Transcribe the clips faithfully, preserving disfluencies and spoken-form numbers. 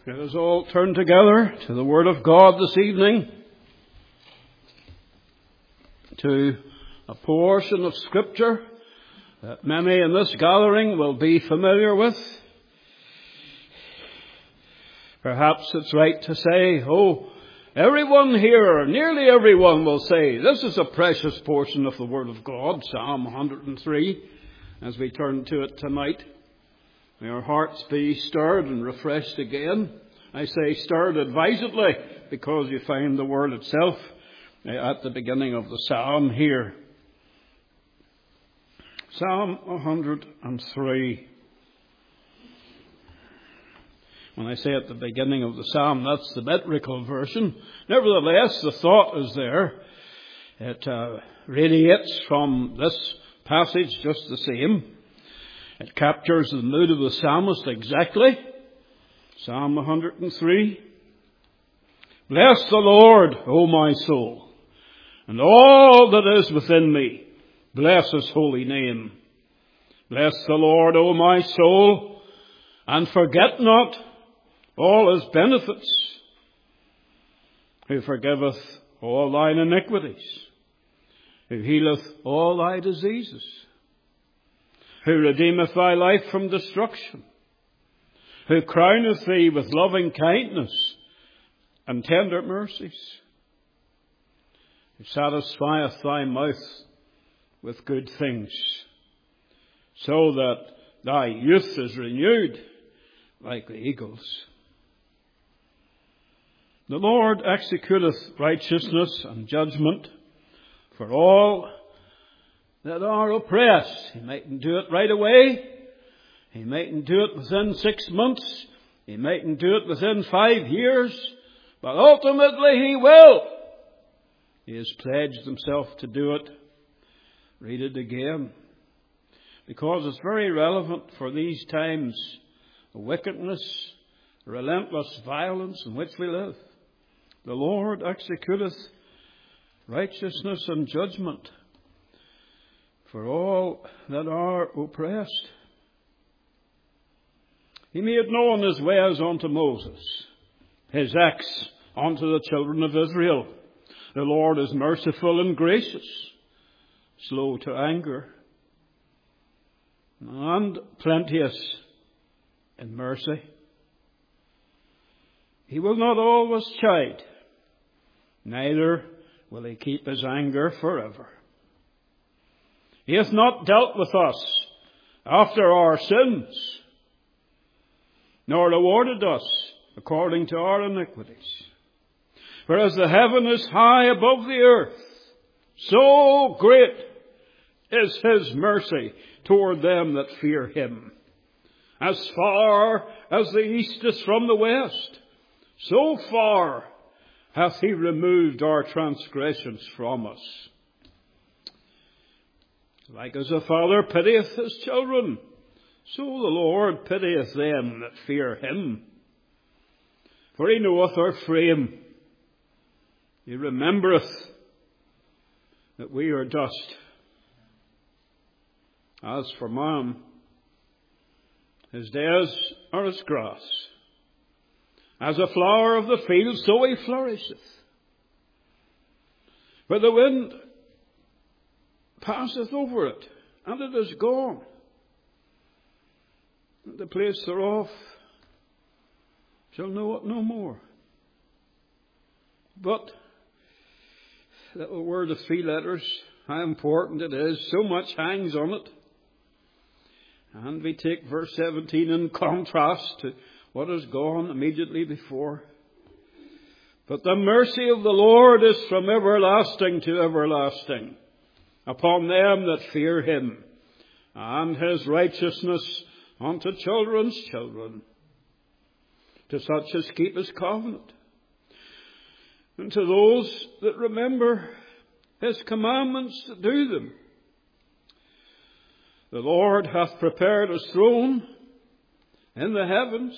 Let us all turn together to the Word of God this evening, to a portion of Scripture that many in this gathering will be familiar with. Perhaps it's right to say, oh, everyone here, nearly everyone will say, this is a precious portion of the Word of God, Psalm one hundred three, as we turn to it tonight. May our hearts be stirred and refreshed again. I say stirred advisedly because you find the word itself at the beginning of the psalm here. Psalm one hundred three. When I say at the beginning of the psalm, that's the metrical version. Nevertheless, the thought is there. It uh, radiates from this passage just the same. It captures the mood of the psalmist exactly. Psalm one hundred three. Bless the Lord, O my soul, and all that is within me. Bless his holy name. Bless the Lord, O my soul, and forget not all his benefits, who forgiveth all thine iniquities, who healeth all thy diseases, who redeemeth thy life from destruction, who crowneth thee with loving kindness and tender mercies, who satisfieth thy mouth with good things, so that thy youth is renewed like the eagles. The Lord executeth righteousness and judgment for all that are oppressed. He mightn't do it right away. He mightn't do it within six months. He mightn't do it within five years. But ultimately he will. He has pledged himself to do it. Read it again. Because it's very relevant for these times. The wickedness, the relentless violence in which we live. The Lord executeth righteousness and judgment for all that are oppressed. He made known his ways unto Moses, his acts unto the children of Israel. The Lord is merciful and gracious, slow to anger, and plenteous in mercy. He will not always chide, neither will he keep his anger forever. He hath not dealt with us after our sins, nor rewarded us according to our iniquities. For as the heaven is high above the earth, so great is his mercy toward them that fear him. As far as the east is from the west, so far hath he removed our transgressions from us. Like as a father pitieth his children, so the Lord pitieth them that fear him. For he knoweth our frame. He remembereth that we are dust. As for man, his days are as grass. As a flower of the field, so he flourisheth. For the wind passeth over it, and it is gone. The place thereof shall know it no more. But, little word of three letters, how important it is, so much hangs on it. And we take verse seventeen in contrast to what has gone immediately before. But the mercy of the Lord is from everlasting to everlasting upon them that fear him, and his righteousness unto children's children, to such as keep his covenant, and to those that remember his commandments to do them. The Lord hath prepared his throne in the heavens,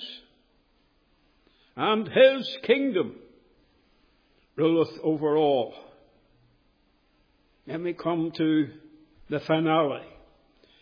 and his kingdom ruleth over all. Then we come to the finale.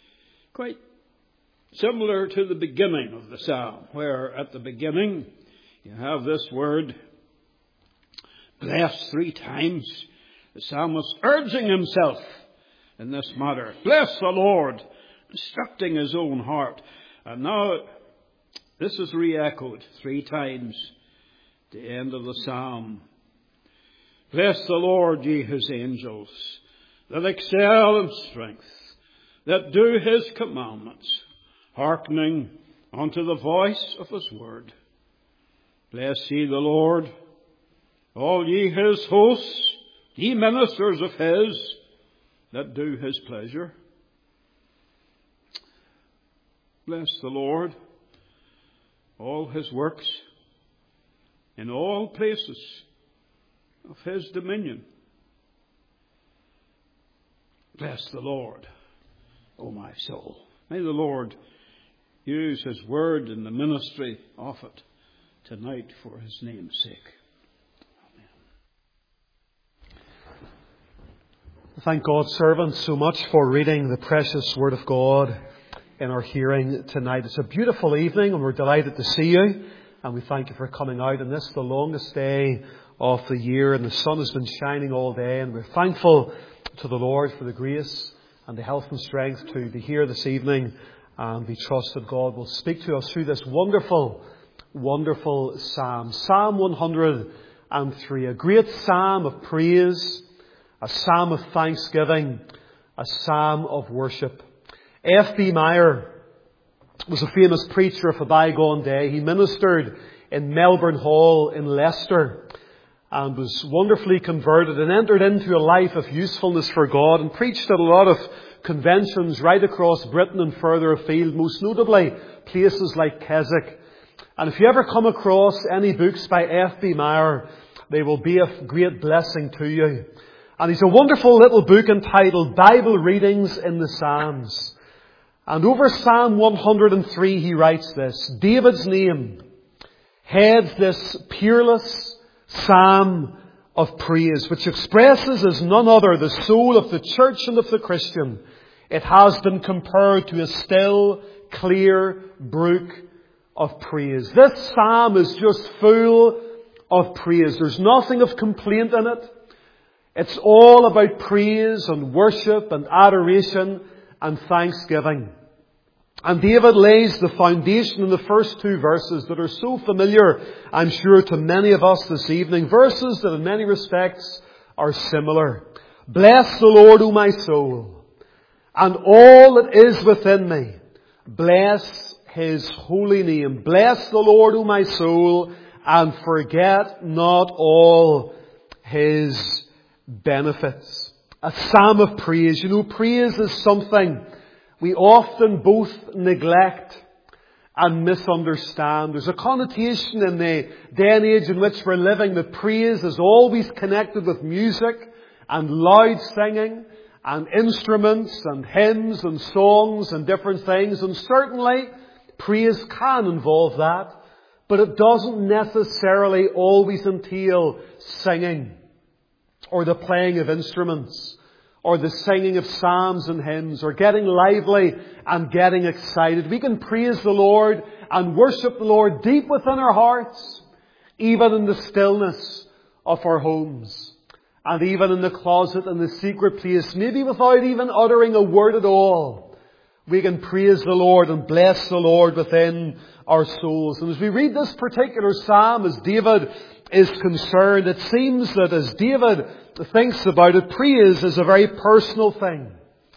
Quite similar to the beginning of the psalm, where at the beginning You have this word, bless, three times. The psalmist urging himself in this matter. Bless the Lord, instructing his own heart. And now this is re-echoed three times at the end of the psalm. Bless the Lord, ye his angels, that excel in strength, that do his commandments, hearkening unto the voice of his word. Bless ye the Lord, all ye his hosts, ye ministers of his, that do his pleasure. Bless the Lord, all his works, in all places of his dominion. Bless the Lord, O my soul. May the Lord use his word in the ministry of it tonight for his name's sake. Thank God, servants, so much for reading the precious Word of God in our hearing tonight. It's a beautiful evening and we're delighted to see you. And we thank you for coming out on this, the longest day of the year. And the sun has been shining all day. And we're thankful to the Lord for the grace and the health and strength to be here this evening. And we trust that God will speak to us through this wonderful, wonderful psalm. Psalm one hundred three, a great psalm of praise, a psalm of thanksgiving, a psalm of worship. F B Meyer was a famous preacher of a bygone day. He ministered in Melbourne Hall in Leicester and was wonderfully converted and entered into a life of usefulness for God and preached at a lot of conventions right across Britain and further afield, most notably places like Keswick. And if you ever come across any books by F B Meyer, they will be of great blessing to you. And he's a wonderful little book entitled Bible Readings in the Psalms. And over Psalm one hundred three he writes this: David's name heads this peerless psalm of praise, which expresses as none other the soul of the church and of the Christian. It has been compared to a still, clear brook of praise. This psalm is just full of praise. There's nothing of complaint in it. It's all about praise and worship and adoration and thanksgiving. And David lays the foundation in the first two verses that are so familiar, I'm sure, to many of us this evening. Verses that in many respects are similar. Bless the Lord, O my soul, and all that is within me. Bless his holy name. Bless the Lord, O my soul, and forget not all his benefits. A psalm of praise. You know, praise is something we often both neglect and misunderstand. There's a connotation in the day and age in which we're living that praise is always connected with music and loud singing and instruments and hymns and songs and different things. And certainly praise can involve that, but it doesn't necessarily always entail singing or the playing of instruments, or the singing of psalms and hymns, or getting lively and getting excited. We can praise the Lord and worship the Lord deep within our hearts, even in the stillness of our homes, and even in the closet and the secret place, maybe without even uttering a word at all. We can praise the Lord and bless the Lord within our souls. And as we read this particular psalm, as David is concerned, it seems that as David thinks about it, praise is a very personal thing.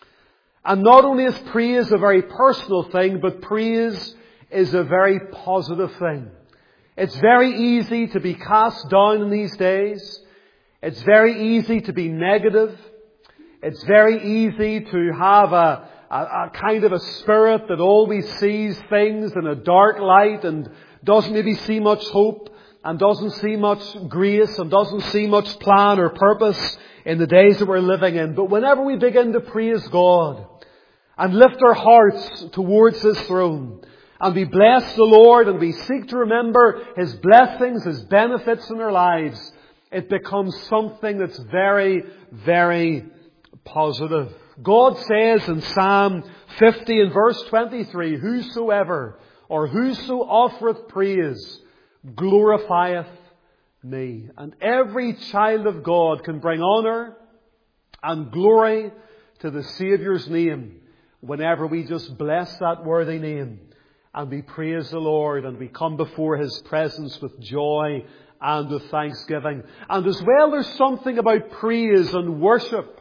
And not only is praise a very personal thing, but praise is a very positive thing. It's very easy to be cast down in these days. It's very easy to be negative. It's very easy to have a, a, a kind of a spirit that always sees things in a dark light and doesn't maybe see much hope and doesn't see much grace and doesn't see much plan or purpose in the days that we're living in. But whenever we begin to praise God and lift our hearts towards His throne, and we bless the Lord and we seek to remember His blessings, His benefits in our lives, it becomes something that's very, very positive. God says in Psalm fifty and verse twenty-three, Whosoever or whoso offereth praise glorifieth me. And every child of God can bring honour and glory to the Saviour's name whenever we just bless that worthy name and we praise the Lord and we come before His presence with joy and with thanksgiving. And as well, there's something about praise and worship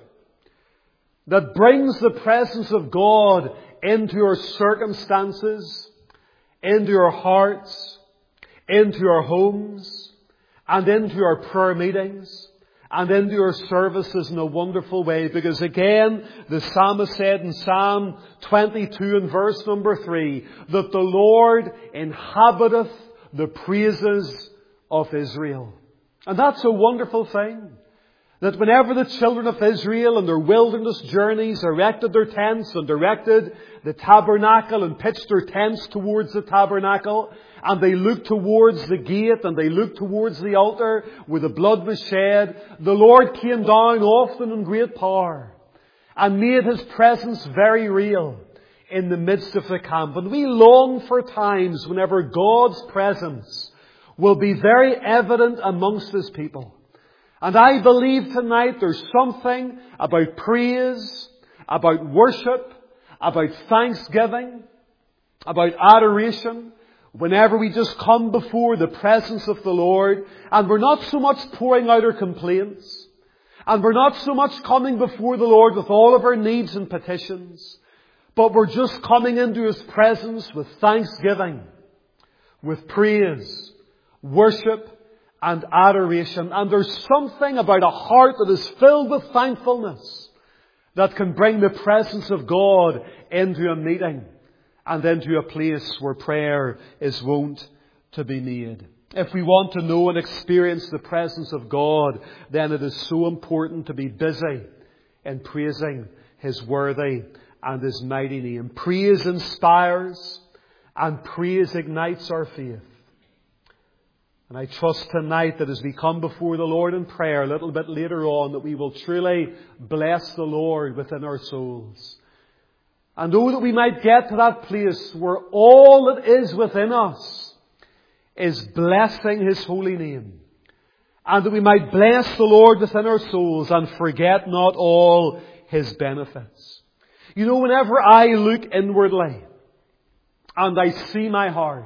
that brings the presence of God into our circumstances, into our hearts, into our homes, and into our prayer meetings, and into our services in a wonderful way. Because again, the psalmist said in Psalm twenty-two and verse number three, that the Lord inhabiteth the praises of Israel. And that's a wonderful thing. That whenever the children of Israel in their wilderness journeys erected their tents and erected the tabernacle and pitched their tents towards the tabernacle, and they looked towards the gate and they looked towards the altar where the blood was shed, the Lord came down often in great power and made His presence very real in the midst of the camp. And we long for times whenever God's presence will be very evident amongst His people. And I believe tonight there's something about praise, about worship, about thanksgiving, about adoration, whenever we just come before the presence of the Lord, and we're not so much pouring out our complaints, and we're not so much coming before the Lord with all of our needs and petitions, but we're just coming into His presence with thanksgiving, with praise, worship, and adoration. And there's something about a heart that is filled with thankfulness that can bring the presence of God into a meeting and into a place where prayer is wont to be made. If we want to know and experience the presence of God, then it is so important to be busy in praising His worthy and His mighty name. Praise inspires and praise ignites our faith. And I trust tonight that as we come before the Lord in prayer a little bit later on, that we will truly bless the Lord within our souls. And oh, that we might get to that place where all that is within us is blessing His holy name. And that we might bless the Lord within our souls and forget not all His benefits. You know, whenever I look inwardly and I see my heart,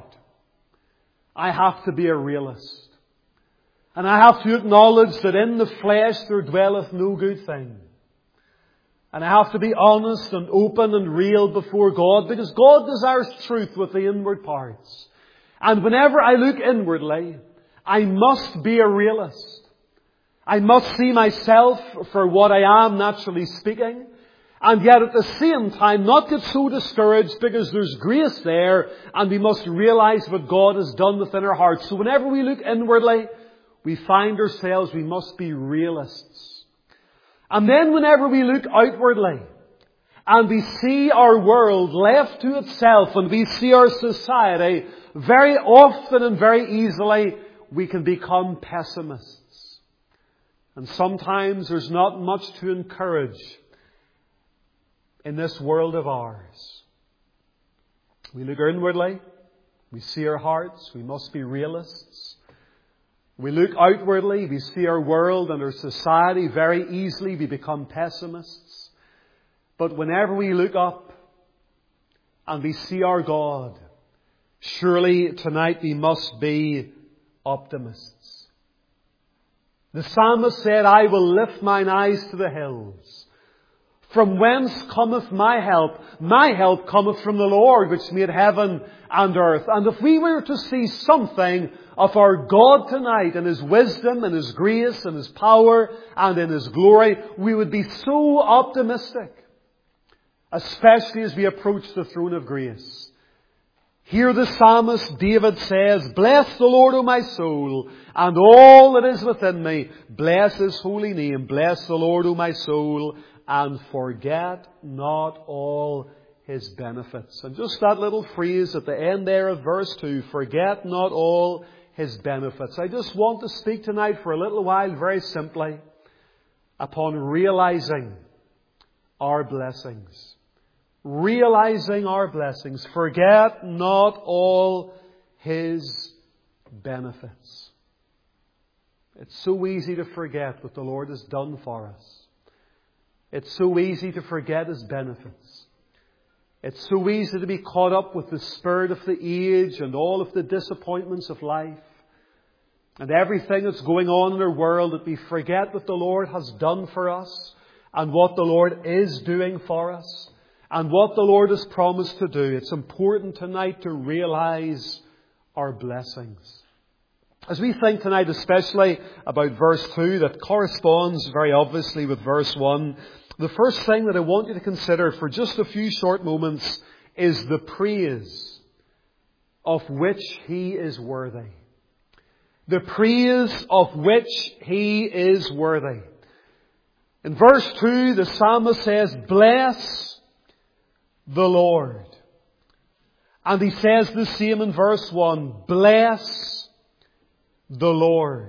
I have to be a realist. And I have to acknowledge that in the flesh there dwelleth no good thing. And I have to be honest and open and real before God, because God desires truth with the inward parts. And whenever I look inwardly, I must be a realist. I must see myself for what I am, naturally speaking. And yet at the same time not get so discouraged, because there's grace there and we must realize what God has done within our hearts. So whenever we look inwardly, we find ourselves, we must be realists. And then whenever we look outwardly and we see our world left to itself and we see our society, very often and very easily we can become pessimists. And sometimes there's not much to encourage in this world of ours. We look inwardly, we see our hearts, we must be realists. We look outwardly, we see our world and our society, very easily we become pessimists. But whenever we look up and we see our God, surely tonight we must be optimists. The psalmist said, I will lift mine eyes to the hills. From whence cometh my help? My help cometh from the Lord, which made heaven and earth. And if we were to see something of our God tonight in His wisdom and His grace and His power and in His glory, we would be so optimistic, especially as we approach the throne of grace. Here the psalmist David says, bless the Lord, O my soul, and all that is within me. Bless His holy name. Bless the Lord, O my soul, and forget not all His benefits. And just that little phrase at the end there of verse two, forget not all His benefits. I just want to speak tonight for a little while very simply upon realizing our blessings. Realizing our blessings. Forget not all His benefits. It's so easy to forget what the Lord has done for us. It's so easy to forget His benefits. It's so easy to be caught up with the spirit of the age and all of the disappointments of life and everything that's going on in our world, that we forget what the Lord has done for us and what the Lord is doing for us and what the Lord has promised to do. It's important tonight to realize our blessings. As we think tonight especially about verse two, that corresponds very obviously with verse one, the first thing that I want you to consider for just a few short moments is the praise of which He is worthy. The praise of which He is worthy. In verse two, the psalmist says, "Bless the Lord." And he says the same in verse one, "Bless the Lord.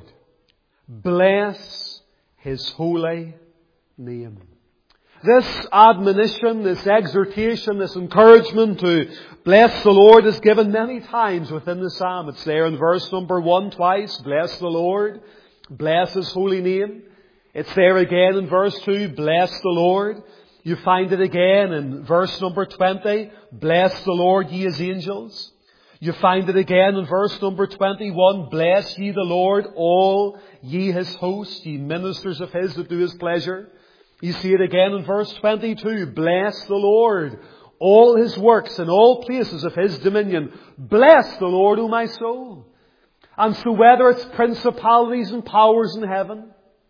Bless His holy name." This admonition, this exhortation, this encouragement to bless the Lord is given many times within the psalm. It's there in verse number one twice, "Bless the Lord. Bless His holy name." It's there again in verse two, "Bless the Lord." You find it again in verse number twenty, "Bless the Lord, ye His angels." You find it again in verse number twenty-one, "Bless ye the Lord, all ye His hosts, ye ministers of His that do His pleasure." You see it again in verse twenty-two, "Bless the Lord, all His works in all places of His dominion. Bless the Lord, O my soul." And so whether it's principalities and powers in heaven,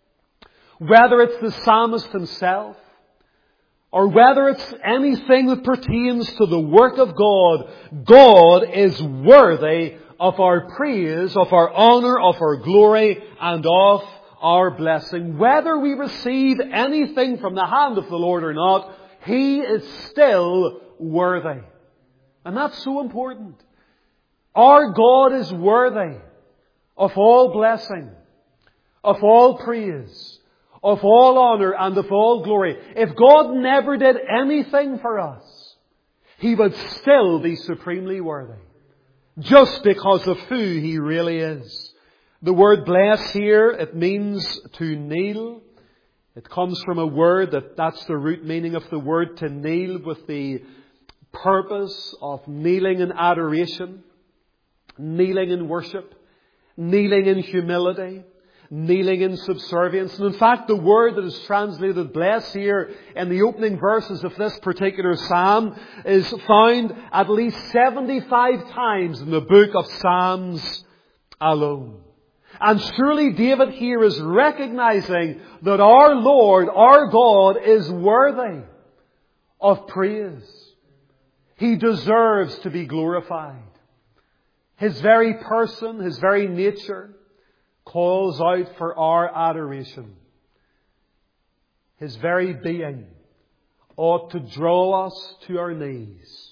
whether it's the psalmist himself, or whether it's anything that pertains to the work of God, God is worthy of our praise, of our honour, of our glory, and of our blessing. Whether we receive anything from the hand of the Lord or not, He is still worthy. And that's so important. Our God is worthy of all blessing, of all praise, of all honour, and of all glory. If God never did anything for us, He would still be supremely worthy, just because of who He really is. The word "bless" here, it means to kneel. It comes from a word that, that's the root meaning of the word, to kneel, with the purpose of kneeling in adoration, kneeling in worship, kneeling in humility, kneeling in subservience. And in fact, the word that is translated "bless" here in the opening verses of this particular psalm is found at least seventy-five times in the book of Psalms alone. And surely David here is recognizing that our Lord, our God, is worthy of praise. He deserves to be glorified. His very person, His very nature calls out for our adoration. His very being ought to draw us to our knees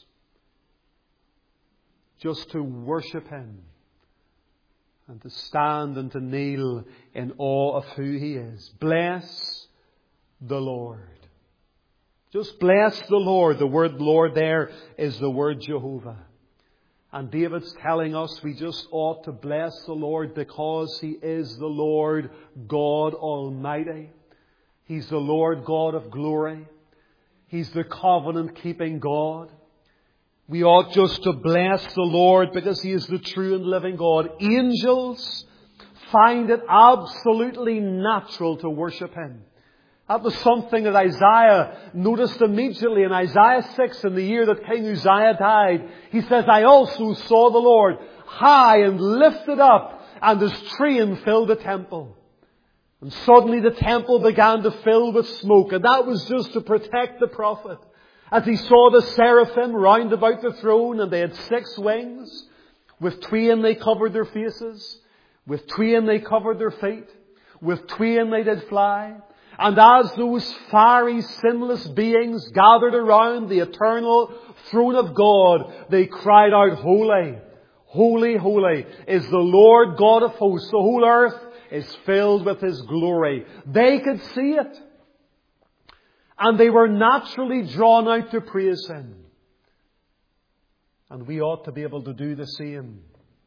just to worship Him and to stand and to kneel in awe of who He is. Bless the Lord. Just bless the Lord. The word Lord there is the word Jehovah. And David's telling us we just ought to bless the Lord because He is the Lord God Almighty. He's the Lord God of glory. He's the covenant-keeping God. We ought just to bless the Lord because He is the true and living God. Angels find it absolutely natural to worship Him. That was something that Isaiah noticed immediately in Isaiah six, in the year that King Uzziah died. He says, "I also saw the Lord high and lifted up, and His train filled the temple." And suddenly the temple began to fill with smoke, and that was just to protect the prophet. As he saw the seraphim round about the throne, and they had six wings. With twain they covered their faces. With twain they covered their feet. With twain they did fly. And as those fiery, sinless beings gathered around the eternal throne of God, they cried out, "Holy, holy, holy is the Lord God of hosts. The whole earth is filled with His glory." They could see it. And they were naturally drawn out to praise Him. And we ought to be able to do the same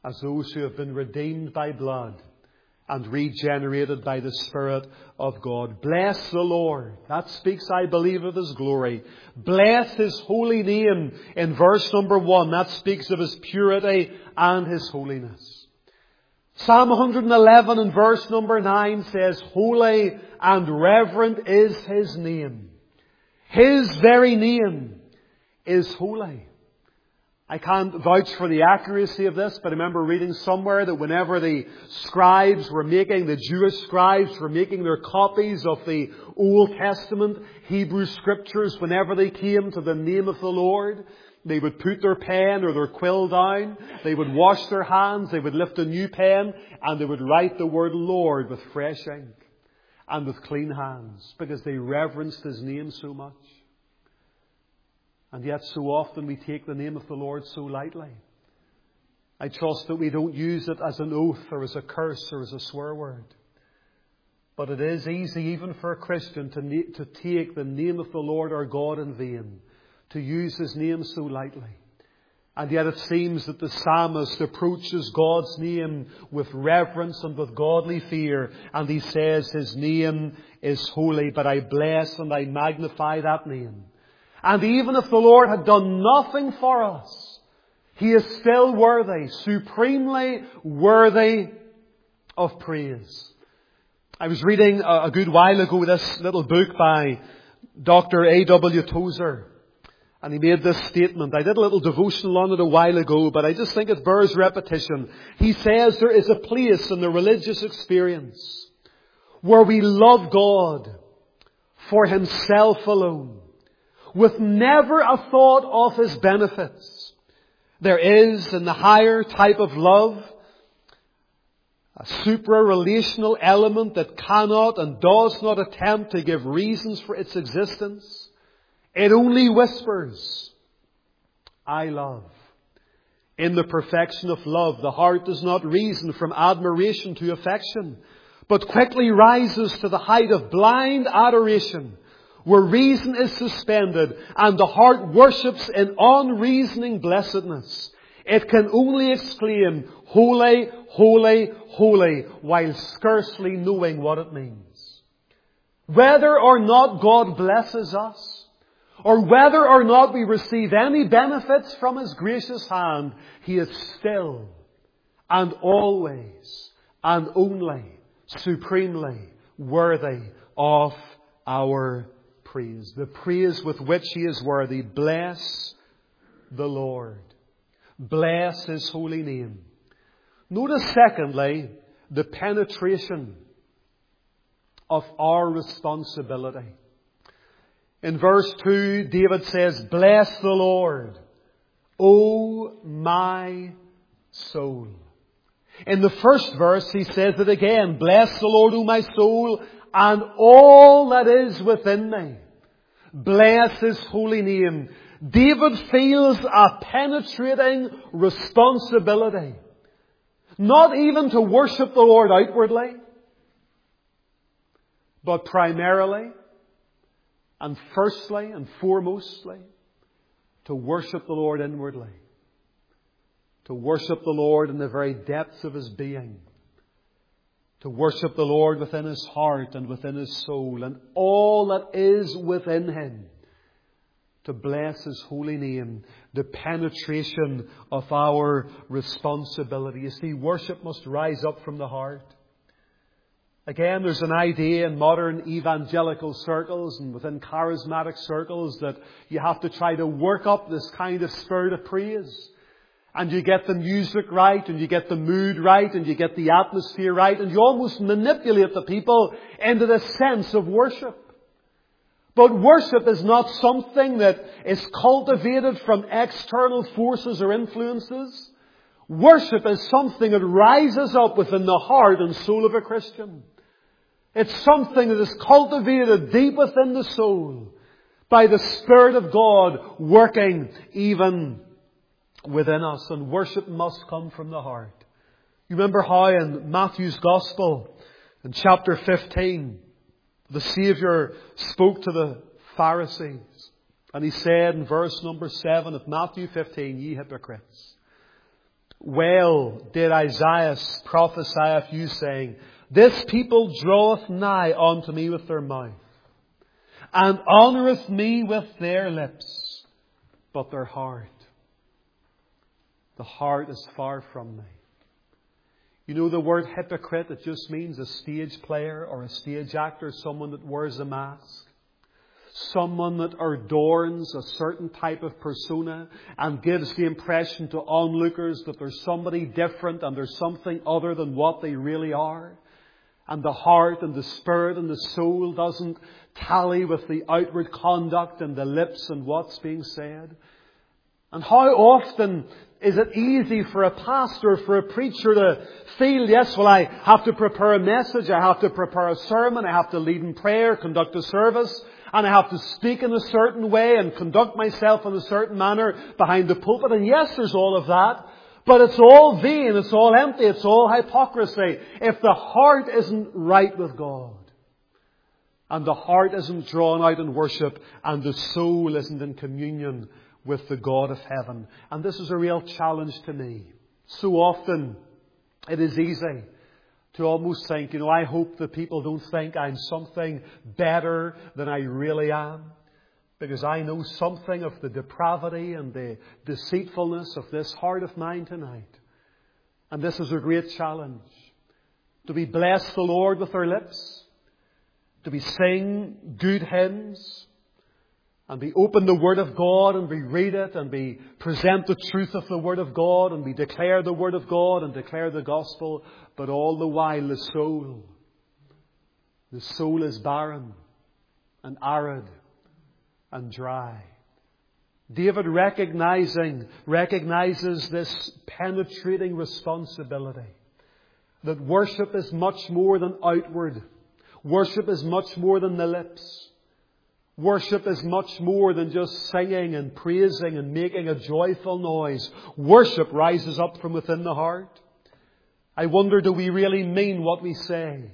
as those who have been redeemed by blood and regenerated by the Spirit of God. Bless the Lord. That speaks, I believe, of His glory. Bless His holy name in verse number one. That speaks of His purity and His holiness. Psalm one eleven in verse number nine says, holy and reverent is His name. His very name is holy. I can't vouch for the accuracy of this, but I remember reading somewhere that whenever the scribes were making, the Jewish scribes were making their copies of the Old Testament Hebrew Scriptures, whenever they came to the name of the Lord, they would put their pen or their quill down, they would wash their hands, they would lift a new pen, and they would write the word Lord with fresh ink and with clean hands, because they reverenced His name so much. And yet so often we take the name of the Lord so lightly. I trust that we don't use it as an oath or as a curse or as a swear word. But it is easy even for a Christian to, na- to take the name of the Lord our God in vain, to use His name so lightly. And yet it seems that the psalmist approaches God's name with reverence and with godly fear. And he says His name is holy, but I bless and I magnify that name. And even if the Lord had done nothing for us, He is still worthy, supremely worthy of praise. I was reading a good while ago this little book by Doctor A W Tozer. And he made this statement. I did a little devotional on it a while ago, but I just think it bears repetition. He says there is a place in the religious experience where we love God for Himself alone, with never a thought of His benefits. There is, in the higher type of love, a supra-relational element that cannot and does not attempt to give reasons for its existence. It only whispers, I love. In the perfection of love, the heart does not reason from admiration to affection, but quickly rises to the height of blind adoration, where reason is suspended and the heart worships in unreasoning blessedness. It can only exclaim, holy, holy, holy, while scarcely knowing what it means. Whether or not God blesses us, or whether or not we receive any benefits from His gracious hand, He is still and always and only supremely worthy of our praise. The praise with which He is worthy. Bless the Lord. Bless His holy name. Notice secondly, the penetration of our responsibility. In verse two, David says, bless the Lord, O my soul. In the first verse, he says it again, bless the Lord, O my soul, and all that is within me. Bless His holy name. David feels a penetrating responsibility, not even to worship the Lord outwardly, but primarily and firstly and foremostly to worship the Lord inwardly. To worship the Lord in the very depths of his being. To worship the Lord within his heart and within his soul and all that is within him. To bless his holy name. The penetration of our responsibility. You see, worship must rise up from the heart. Again, there's an idea in modern evangelical circles and within charismatic circles that you have to try to work up this kind of spirit of praise. And you get the music right, and you get the mood right, and you get the atmosphere right, and you almost manipulate the people into this sense of worship. But worship is not something that is cultivated from external forces or influences. Worship is something that rises up within the heart and soul of a Christian. It's something that is cultivated deep within the soul by the Spirit of God working even within us. And worship must come from the heart. You remember how in Matthew's Gospel, in chapter fifteen, the Saviour spoke to the Pharisees. And He said in verse number seven of Matthew fifteen, ye hypocrites, Well did Isaiah prophesy of you, saying, This people draweth nigh unto me with their mouth, and honoureth me with their lips, but their heart, the heart is far from me. You know the word hypocrite, it just means a stage player or a stage actor, someone that wears a mask. Someone that adorns a certain type of persona and gives the impression to onlookers that there's somebody different and there's something other than what they really are. And the heart and the spirit and the soul doesn't tally with the outward conduct and the lips and what's being said. And how often is it easy for a pastor, for a preacher to feel, yes, well, I have to prepare a message, I have to prepare a sermon, I have to lead in prayer, conduct a service, and I have to speak in a certain way and conduct myself in a certain manner behind the pulpit. And yes, there's all of that. But it's all vain, it's all empty, it's all hypocrisy. If the heart isn't right with God, and the heart isn't drawn out in worship, and the soul isn't in communion with the God of heaven. And this is a real challenge to me. So often it is easy to almost think, you know, I hope that people don't think I'm something better than I really am, because I know something of the depravity and the deceitfulness of this heart of mine tonight. And this is a great challenge. Do we bless the Lord with our lips? Do we sing good hymns? And we open the Word of God and we read it and we present the truth of the Word of God and we declare the Word of God and declare the gospel. But all the while the soul, the soul is barren and arid and dry. David recognizing, recognizes this penetrating responsibility that worship is much more than outward. Worship is much more than the lips. Worship is much more than just singing and praising and making a joyful noise. Worship rises up from within the heart. I wonder, do we really mean what we say?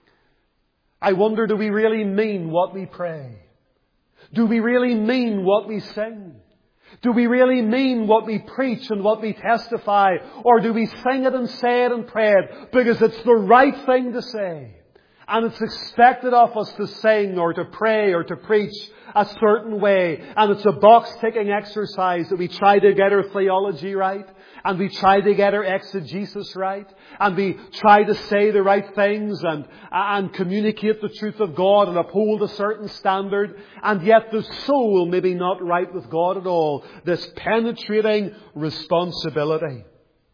I wonder, do we really mean what we pray? Do we really mean what we sing? Do we really mean what we preach and what we testify? Or do we sing it and say it and pray it because it's the right thing to say? And it's expected of us to sing or to pray or to preach a certain way. And it's a box-ticking exercise that we try to get our theology right. And we try to get our exegesis right. And we try to say the right things and, and communicate the truth of God and uphold a certain standard. And yet the soul may be not right with God at all. This penetrating responsibility.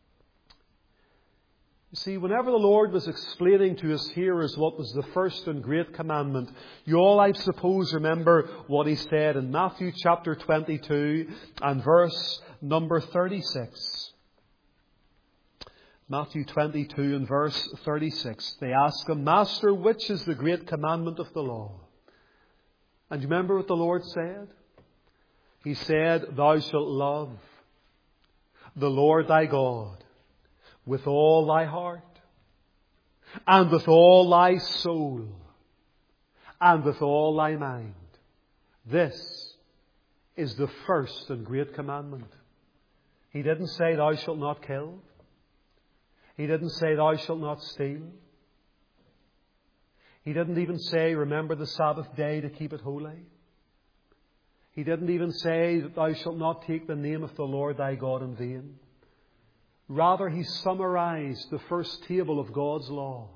You see, whenever the Lord was explaining to His hearers what was the first and great commandment, you all, I suppose, remember what He said in Matthew chapter twenty-two and verse number thirty-six. Matthew twenty-two and verse thirty-six. They ask Him, Master, which is the great commandment of the law? And you remember what the Lord said? He said, Thou shalt love the Lord thy God with all thy heart, and with all thy soul, and with all thy mind. This is the first and great commandment. He didn't say, Thou shalt not kill. He didn't say, Thou shalt not steal. He didn't even say, Remember the Sabbath day to keep it holy. He didn't even say that Thou shalt not take the name of the Lord thy God in vain. Rather, He summarized the first table of God's law.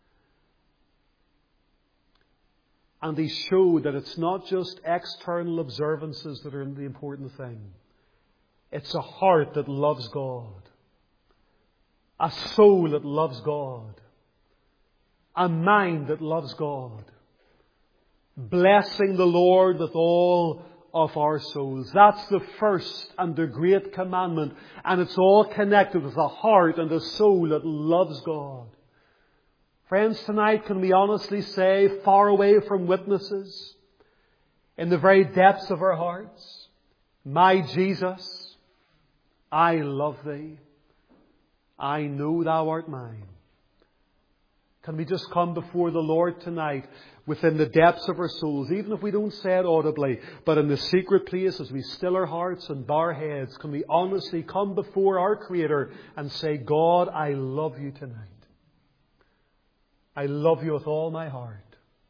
And He showed that it's not just external observances that are the important thing. It's a heart that loves God. A soul that loves God. A mind that loves God. Blessing the Lord with all of our souls. That's the first and the great commandment. And it's all connected with a heart and a soul that loves God. Friends, tonight can we honestly say, far away from witnesses, in the very depths of our hearts, My Jesus, I love Thee. I know Thou art mine. Can we just come before the Lord tonight within the depths of our souls, even if we don't say it audibly, but in the secret place as we still our hearts and bow our heads, can we honestly come before our Creator and say, God, I love you tonight. I love you with all my heart.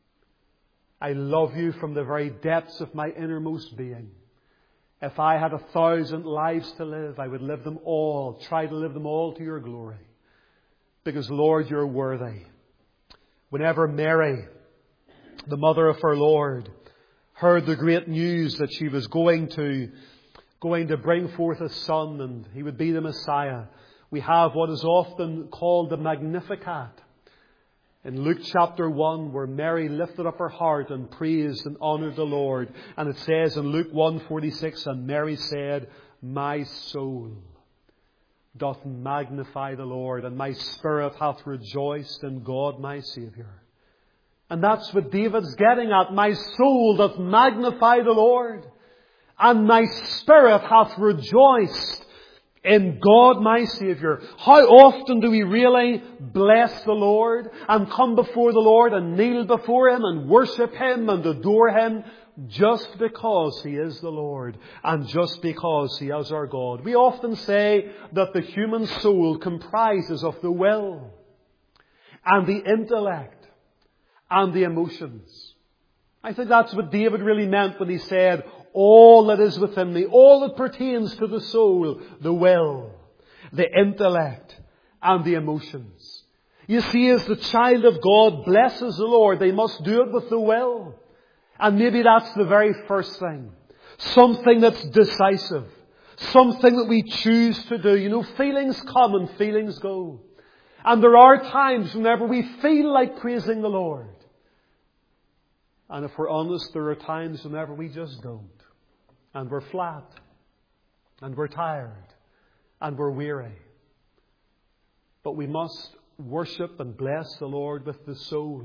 I love you from the very depths of my innermost being. If I had a thousand lives to live, I would live them all, try to live them all to your glory. Because, Lord, you're worthy. Whenever Mary, the mother of our Lord, heard the great news that she was going to, going to bring forth a son and he would be the Messiah, we have what is often called the Magnificat. In Luke chapter one, where Mary lifted up her heart and praised and honoured the Lord. And it says in Luke one forty-six, and Mary said, my soul doth magnify the Lord, and my spirit hath rejoiced in God my Saviour. And that's what David's getting at. My soul doth magnify the Lord, and my spirit hath rejoiced in God my Saviour. How often do we really bless the Lord and come before the Lord and kneel before Him and worship Him and adore Him just because He is the Lord and just because He is our God? We often say that the human soul comprises of the will and the intellect and the emotions. I think that's what David really meant when he said, all that is within me, all that pertains to the soul, the will, the intellect, and the emotions. You see, as the child of God blesses the Lord, they must do it with the will. And maybe that's the very first thing. Something that's decisive. Something that we choose to do. You know, feelings come and feelings go. And there are times whenever we feel like praising the Lord. And if we're honest, there are times whenever we just don't. And we're flat. And we're tired. And we're weary. But we must worship and bless the Lord with the soul.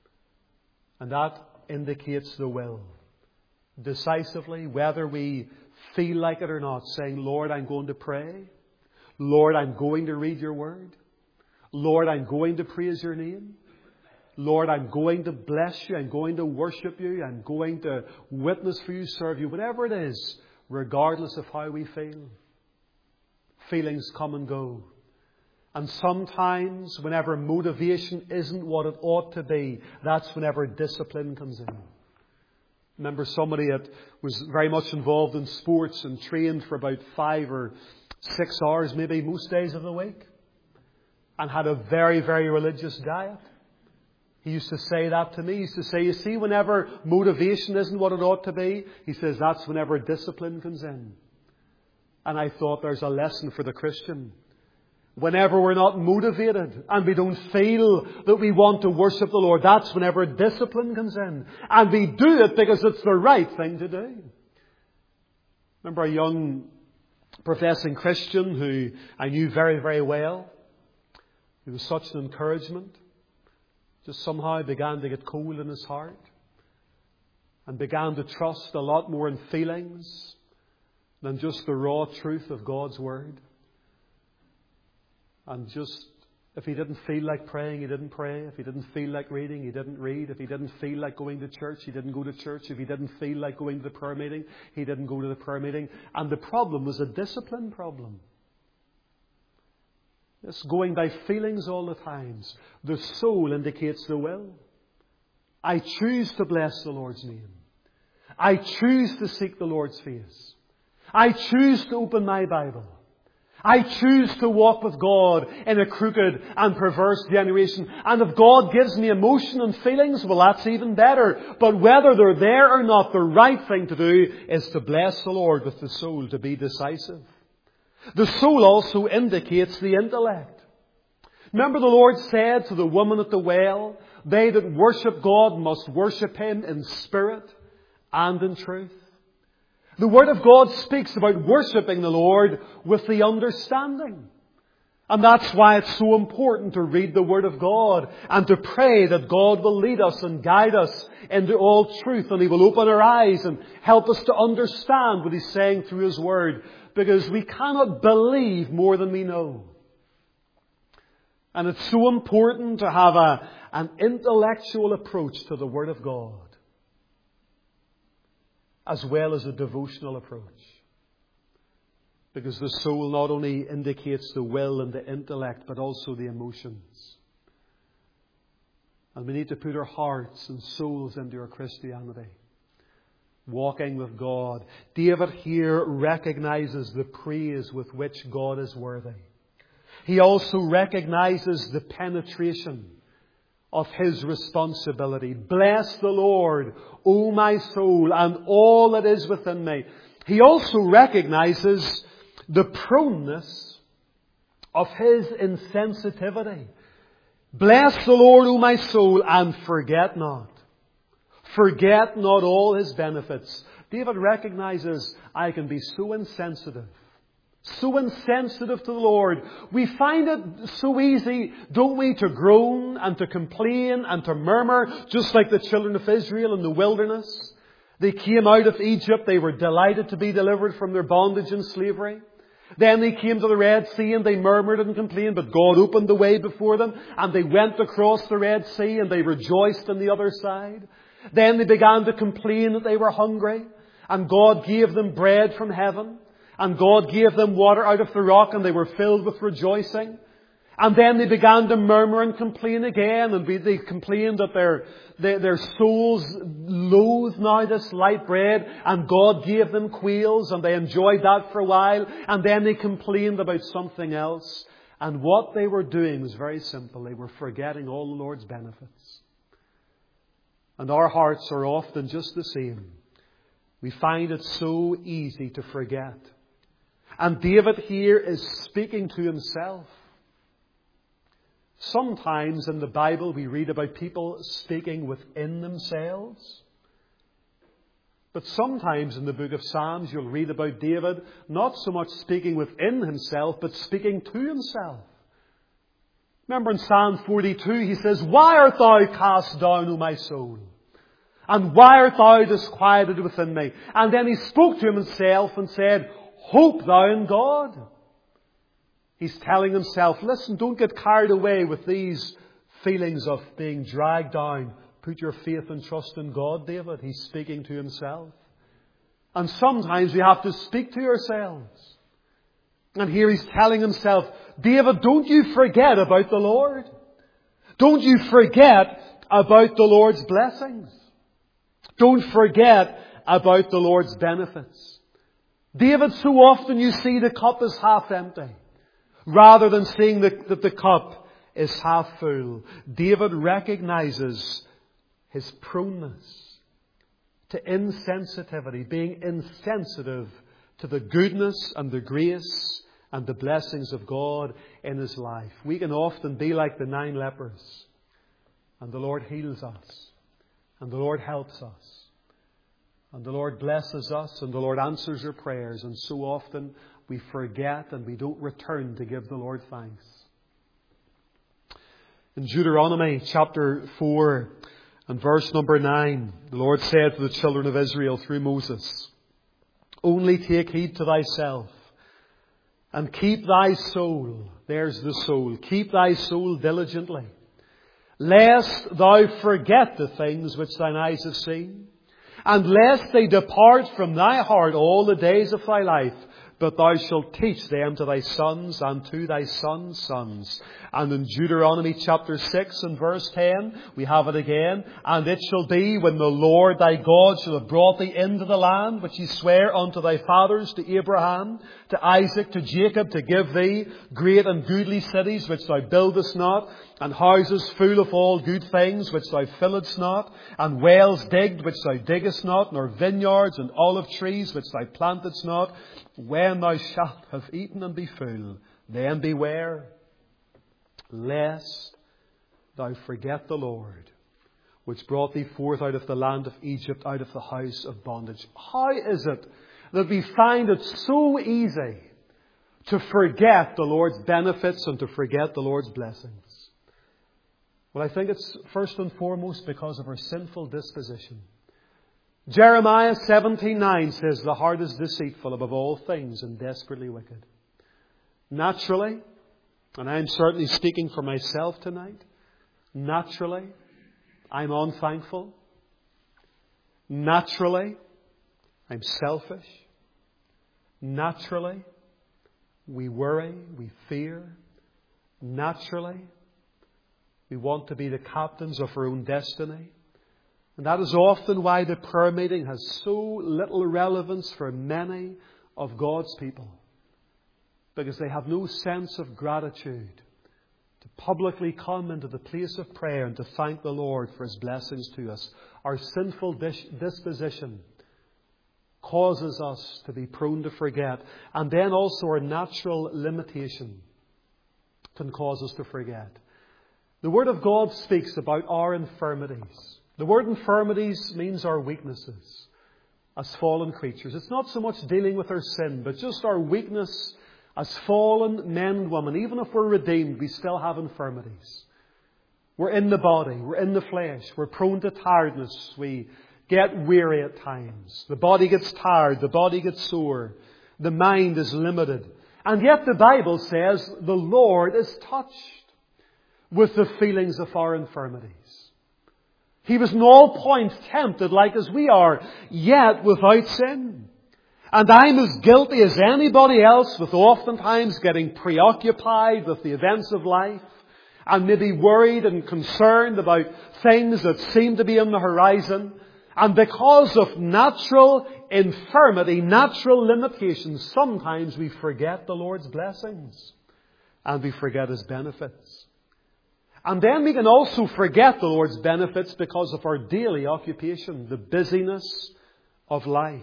And that indicates the will. Decisively, whether we feel like it or not, saying, Lord, I'm going to pray. Lord, I'm going to read your word. Lord, I'm going to praise your name. Lord, I'm going to bless you. I'm going to worship you. I'm going to witness for you, serve you. Whatever it is, regardless of how we feel. Feelings come and go. And sometimes, whenever motivation isn't what it ought to be, that's whenever discipline comes in. Remember somebody that was very much involved in sports and trained for about five or six hours, maybe most days of the week, and had a very, very religious diet. He used to say that to me. He used to say, you see, whenever motivation isn't what it ought to be, he says that's whenever discipline comes in. And I thought there's a lesson for the Christian. Whenever we're not motivated and we don't feel that we want to worship the Lord, that's whenever discipline comes in. And we do it because it's the right thing to do. Remember a young professing Christian who I knew very, very well. He was such an encouragement. Just somehow began to get cold in his heart. And began to trust a lot more in feelings than just the raw truth of God's Word. And just, if he didn't feel like praying, he didn't pray. If he didn't feel like reading, he didn't read. If he didn't feel like going to church, he didn't go to church. If he didn't feel like going to the prayer meeting, he didn't go to the prayer meeting. And the problem was a discipline problem. It's going by feelings all the times. The soul indicates the will. I choose to bless the Lord's name. I choose to seek the Lord's face. I choose to open my Bible. I choose to walk with God in a crooked and perverse generation. And if God gives me emotion and feelings, well, that's even better. But whether they're there or not, the right thing to do is to bless the Lord with the soul, to be decisive. The soul also indicates the intellect. Remember the Lord said to the woman at the well, they that worship God must worship Him in spirit and in truth. The Word of God speaks about worshipping the Lord with the understanding. And that's why it's so important to read the Word of God and to pray that God will lead us and guide us into all truth, and He will open our eyes and help us to understand what He's saying through His Word, because we cannot believe more than we know. And it's so important to have a, an intellectual approach to the Word of God, as well as a devotional approach. Because the soul not only indicates the will and the intellect, but also the emotions. And we need to put our hearts and souls into our Christianity, walking with God. David here recognizes the praise with which God is worthy. He also recognizes the penetration of his responsibility. Bless the Lord, O my soul, and all that is within me. He also recognizes the proneness of his insensitivity. Bless the Lord, O my soul, and forget not. Forget not all his benefits. David recognizes, I can be so insensitive. So insensitive to the Lord. We find it so easy, don't we, to groan and to complain and to murmur, just like the children of Israel in the wilderness. They came out of Egypt. They were delighted to be delivered from their bondage and slavery. Then they came to the Red Sea and they murmured and complained, but God opened the way before them and they went across the Red Sea and they rejoiced on the other side. Then they began to complain that they were hungry and God gave them bread from heaven and God gave them water out of the rock and they were filled with rejoicing. And then they began to murmur and complain again, and they complained that their, their, their souls loathed now this light bread, and God gave them quails, and they enjoyed that for a while, and then they complained about something else. And what they were doing was very simple. They were forgetting all the Lord's benefits. And our hearts are often just the same. We find it so easy to forget. And David here is speaking to himself. Sometimes in the Bible we read about people speaking within themselves. But sometimes in the book of Psalms you'll read about David not so much speaking within himself, but speaking to himself. Remember in Psalm forty-two he says, Why art thou cast down, O my soul? And why art thou disquieted within me? And then he spoke to himself and said, Hope thou in God. He's telling himself, listen, don't get carried away with these feelings of being dragged down. Put your faith and trust in God, David. He's speaking to himself. And sometimes we have to speak to ourselves. And here he's telling himself, David, don't you forget about the Lord. Don't you forget about the Lord's blessings. Don't forget about the Lord's benefits. David, so often you see the cup is half empty, rather than seeing that the, the cup is half full. David recognizes his proneness to insensitivity, being insensitive to the goodness and the grace and the blessings of God in his life. We can often be like the nine lepers, and the Lord heals us, and the Lord helps us, and the Lord blesses us, and the Lord answers our prayers, and so often we forget and we don't return to give the Lord thanks. In Deuteronomy chapter four and verse number nine, the Lord said to the children of Israel through Moses, Only take heed to thyself and keep thy soul, there's the soul, keep thy soul diligently, lest thou forget the things which thine eyes have seen, and lest they depart from thy heart all the days of thy life. But thou shalt teach them to thy sons and to thy sons' sons. And in Deuteronomy chapter six and verse ten, we have it again. And it shall be when the Lord thy God shall have brought thee into the land which he sware unto thy fathers, to Abraham, to Isaac, to Jacob, to give thee great and goodly cities which thou buildest not, and houses full of all good things which thou filledst not, and wells digged which thou diggest not, nor vineyards and olive trees which thou plantedst not. When thou shalt have eaten and be full, then beware, lest thou forget the Lord, which brought thee forth out of the land of Egypt, out of the house of bondage. How is it that we find it so easy to forget the Lord's benefits and to forget the Lord's blessings? Well, I think it's first and foremost because of our sinful disposition. Jeremiah seventeen nine says, The heart is deceitful above all things and desperately wicked. Naturally, and I'm certainly speaking for myself tonight, Naturally, I'm unthankful. Naturally, I'm selfish. Naturally, we worry, we fear. Naturally, we want to be the captains of our own destiny. And that is often why the prayer meeting has so little relevance for many of God's people. Because they have no sense of gratitude to publicly come into the place of prayer and to thank the Lord for His blessings to us. Our sinful disposition causes us to be prone to forget. And then also our natural limitation can cause us to forget. The Word of God speaks about our infirmities. The word infirmities means our weaknesses as fallen creatures. It's not so much dealing with our sin, but just our weakness as fallen men and women. Even if we're redeemed, we still have infirmities. We're in the body. We're in the flesh. We're prone to tiredness. We get weary at times. The body gets tired. The body gets sore. The mind is limited. And yet the Bible says the Lord is touched with the feelings of our infirmities. He was in all points tempted like as we are, yet without sin. And I'm as guilty as anybody else with oftentimes getting preoccupied with the events of life and maybe worried and concerned about things that seem to be on the horizon. And because of natural infirmity, natural limitations, sometimes we forget the Lord's blessings and we forget His benefits. And then we can also forget the Lord's benefits because of our daily occupation, the busyness of life.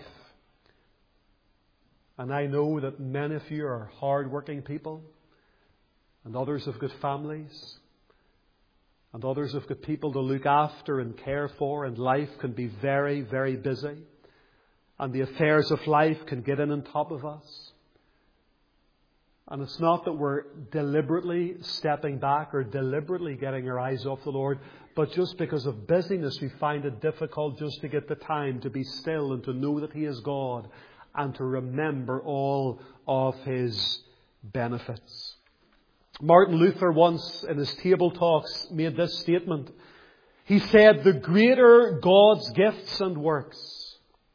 And I know that many of you are hard-working people, and others have got families, and others have got people to look after and care for, and life can be very, very busy. And the affairs of life can get in on top of us. And it's not that we're deliberately stepping back or deliberately getting our eyes off the Lord, but just because of busyness we find it difficult just to get the time to be still and to know that He is God and to remember all of His benefits. Martin Luther once in his table talks made this statement. He said, "The greater God's gifts and works,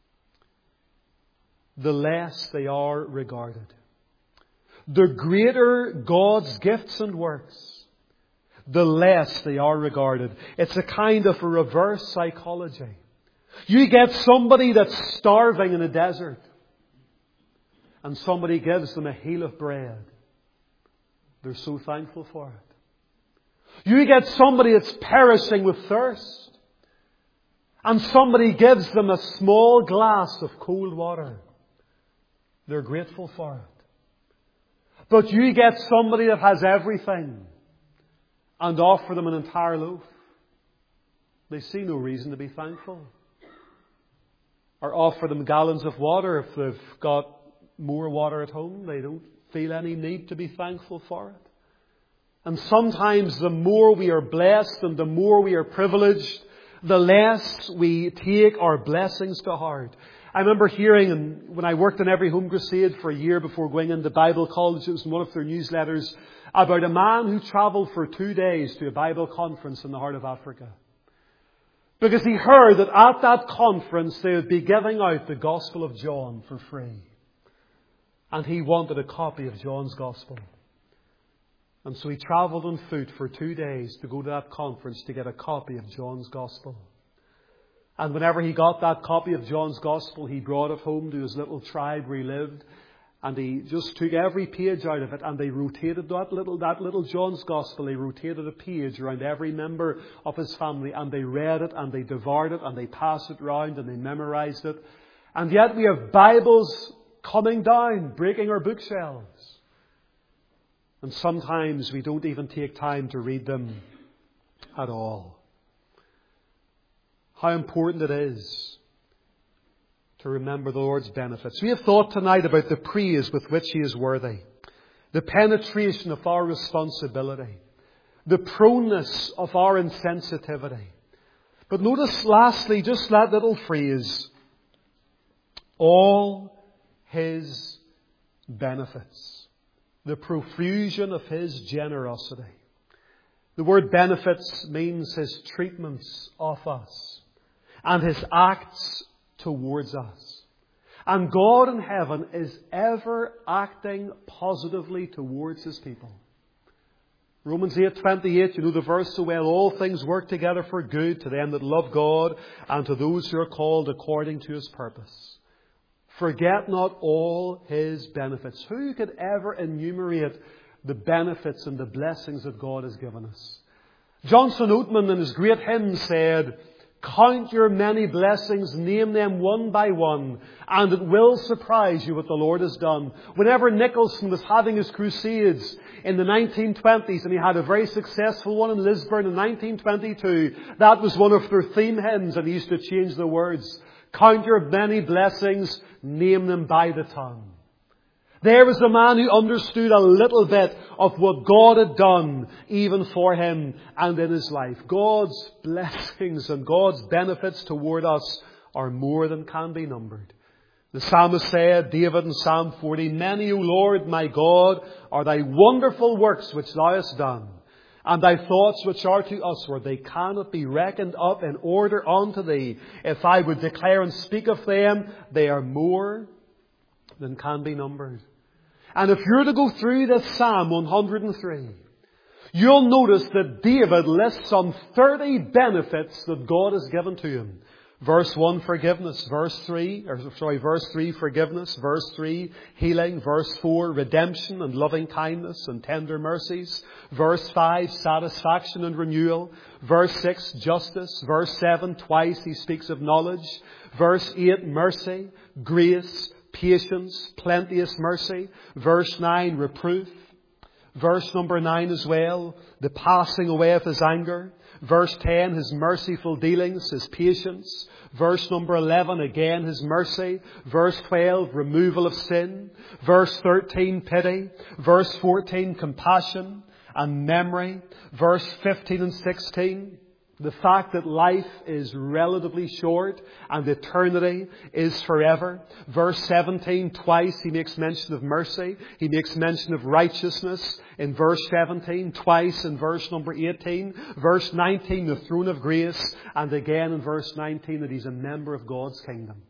the less they are regarded." The greater God's gifts and works, the less they are regarded. It's a kind of a reverse psychology. You get somebody that's starving in a desert, and somebody gives them a heel of bread. They're so thankful for it. You get somebody that's perishing with thirst, and somebody gives them a small glass of cold water. They're grateful for it. But you get somebody that has everything and offer them an entire loaf. They see no reason to be thankful. Or offer them gallons of water if they've got more water at home. They don't feel any need to be thankful for it. And sometimes the more we are blessed and the more we are privileged, the less we take our blessings to heart. I remember hearing, and when I worked in Every Home Crusade for a year before going into Bible college, it was in one of their newsletters about a man who travelled for two days to a Bible conference in the heart of Africa. Because he heard that at that conference they would be giving out the Gospel of John for free. And he wanted a copy of John's Gospel. And so he travelled on foot for two days to go to that conference to get a copy of John's Gospel. And whenever he got that copy of John's Gospel, he brought it home to his little tribe where he lived. And he just took every page out of it and they rotated that little, that little John's Gospel. They rotated a page around every member of his family and they read it and they devoured it and they passed it round and they memorized it. And yet we have Bibles coming down, breaking our bookshelves. And sometimes we don't even take time to read them at all. How important it is to remember the Lord's benefits. We have thought tonight about the praise with which He is worthy, the penetration of our responsibility, the proneness of our insensitivity. But notice lastly, just that little phrase, all His benefits, the profusion of His generosity. The word benefits means His treatments of us and His acts towards us. And God in heaven is ever acting positively towards His people. Romans eight twenty-eight, you know the verse so well. All things work together for good to them that love God and to those who are called according to His purpose. Forget not all His benefits. Who could ever enumerate the benefits and the blessings that God has given us? Johnson Oatman in his great hymn said, count your many blessings, name them one by one, and it will surprise you what the Lord has done. Whenever Nicholson was having his crusades in the nineteen twenties, and he had a very successful one in Lisburn in nineteen twenty-two, that was one of their theme hymns, and he used to change the words. Count your many blessings, name them by the ton. There was a man who understood a little bit of what God had done even for him and in his life. God's blessings and God's benefits toward us are more than can be numbered. The psalmist said, David in Psalm forty, many, O Lord, my God, are thy wonderful works which thou hast done, and thy thoughts which are to usward, they cannot be reckoned up in order unto thee. If I would declare and speak of them, they are more than can be numbered. And if you're to go through this Psalm one hundred three, you'll notice that David lists some thirty benefits that God has given to him. Verse one, forgiveness. Verse three, or sorry, verse three, forgiveness. Verse three, healing. Verse four, redemption and loving kindness and tender mercies. Verse five, satisfaction and renewal. Verse six, justice. Verse seven, twice he speaks of knowledge. Verse eight, mercy, grace, patience, plenteous mercy. Verse nine, reproof. Verse number nine as well, the passing away of His anger. Verse ten, His merciful dealings, His patience. Verse number eleven, again, His mercy. Verse twelve, removal of sin. Verse thirteen, pity. Verse fourteen, compassion and memory. Verse fifteen and sixteen, the fact that life is relatively short and eternity is forever. Verse seventeen, twice he makes mention of mercy. He makes mention of righteousness in verse seventeen, twice in verse number eighteen. Verse nineteen, the throne of grace. And again in verse nineteen that he's a member of God's kingdom.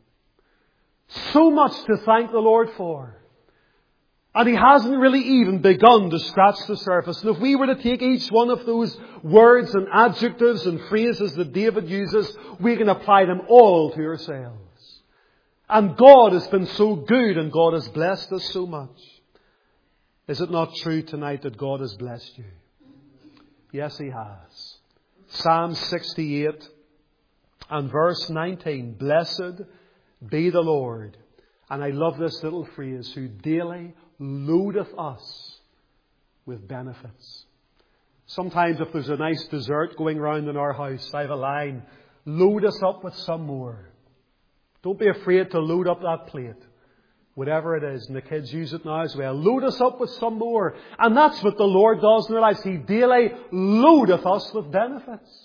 So much to thank the Lord for. And he hasn't really even begun to scratch the surface. And if we were to take each one of those words and adjectives and phrases that David uses, we can apply them all to ourselves. And God has been so good and God has blessed us so much. Is it not true tonight that God has blessed you? Yes, He has. Psalm sixty-eight and verse nineteen. Blessed be the Lord. And I love this little phrase, who daily loadeth us with benefits. Sometimes if there's a nice dessert going round in our house, I have a line, load us up with some more. Don't be afraid to load up that plate. Whatever it is, and the kids use it now as well. Load us up with some more. And that's what the Lord does in our lives. He daily loadeth us with benefits.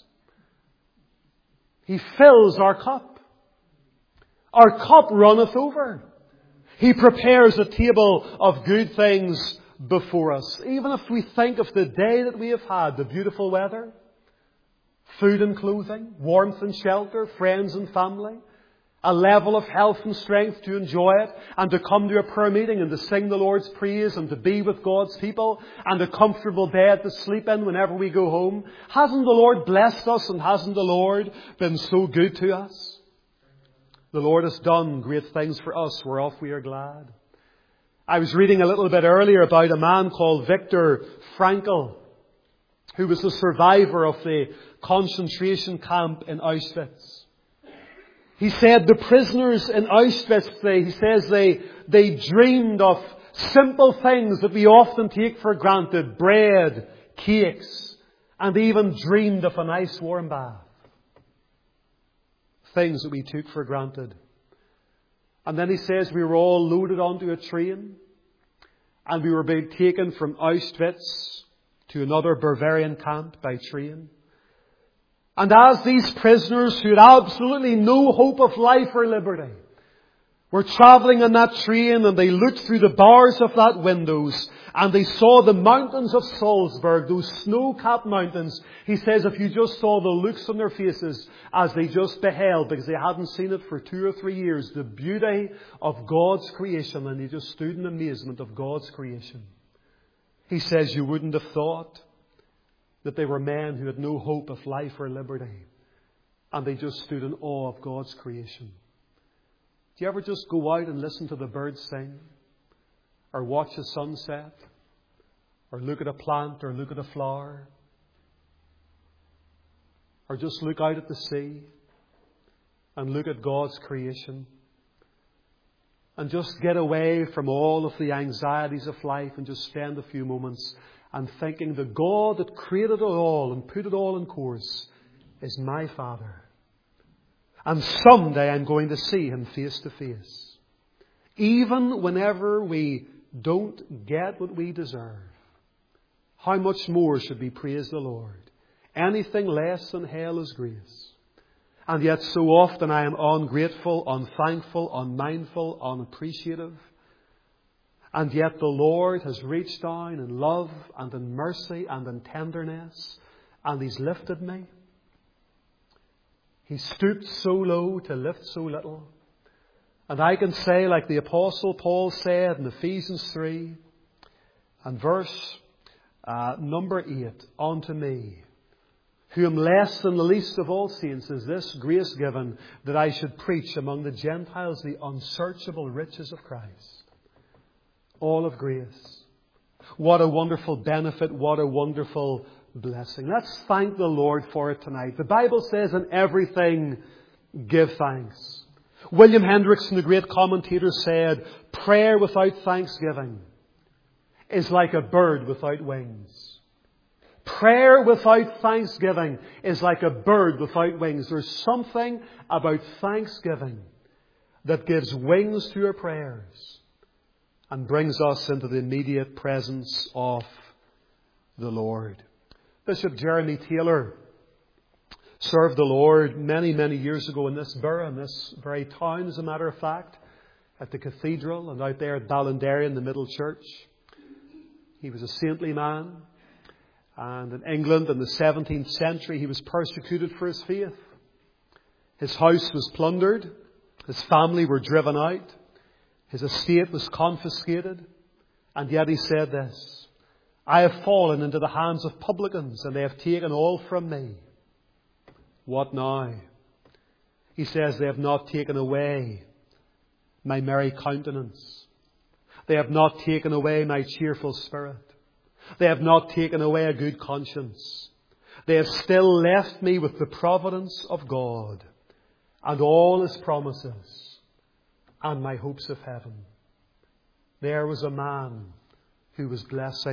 He fills our cup. Our cup runneth over. He prepares a table of good things before us. Even if we think of the day that we have had, the beautiful weather, food and clothing, warmth and shelter, friends and family, a level of health and strength to enjoy it, and to come to a prayer meeting and to sing the Lord's praise and to be with God's people, and a comfortable bed to sleep in whenever we go home. Hasn't the Lord blessed us, and hasn't the Lord been so good to us? The Lord has done great things for us, whereof we are glad. I was reading a little bit earlier about a man called Viktor Frankl, who was the survivor of the concentration camp in Auschwitz. He said the prisoners in Auschwitz, they, he says they, they dreamed of simple things that we often take for granted. Bread, cakes, and even dreamed of a nice warm bath. Things that we took for granted. And then he says we were all loaded onto a train and we were being taken from Auschwitz to another Bavarian camp by train. And as these prisoners who had absolutely no hope of life or liberty were travelling on that train and they looked through the bars of that windows and they saw the mountains of Salzburg, those snow-capped mountains. He says if you just saw the looks on their faces as they just beheld, because they hadn't seen it for two or three years, the beauty of God's creation, and they just stood in amazement of God's creation. He says you wouldn't have thought that they were men who had no hope of life or liberty. And they just stood in awe of God's creation. Do you ever just go out and listen to the birds sing? Or watch the sunset? Or look at a plant or look at a flower? Or just look out at the sea and look at God's creation? And just get away from all of the anxieties of life and just spend a few moments and thinking the God that created it all and put it all in course is my Father. And someday I'm going to see Him face to face. Even whenever we don't get what we deserve, how much more should we praise the Lord? Anything less than hell is grace. And yet so often I am ungrateful, unthankful, unmindful, unappreciative. And yet the Lord has reached down in love and in mercy and in tenderness, and He's lifted me. He stooped so low to lift so little. And I can say, like the Apostle Paul said in Ephesians three, and verse uh, number eight, unto me, who am less than the least of all saints, is this grace given, that I should preach among the Gentiles the unsearchable riches of Christ. All of grace. What a wonderful benefit, what a wonderful blessing. Let's thank the Lord for it tonight. The Bible says, in everything give thanks. William Hendrickson, the great commentator, said, prayer without thanksgiving is like a bird without wings. Prayer without thanksgiving is like a bird without wings. There's something about thanksgiving that gives wings to our prayers and brings us into the immediate presence of the Lord. Bishop Jeremy Taylor served the Lord many, many years ago in this borough, in this very town, as a matter of fact, at the cathedral and out there at Ballinderry in the Middle Church. He was a saintly man, and in England in the seventeenth century he was persecuted for his faith. His house was plundered, his family were driven out, his estate was confiscated, and yet he said this, I have fallen into the hands of publicans, and they have taken all from me. What now? He says, they have not taken away my merry countenance. They have not taken away my cheerful spirit. They have not taken away a good conscience. They have still left me with the providence of God and all His promises and my hopes of heaven. There was a man who was blessing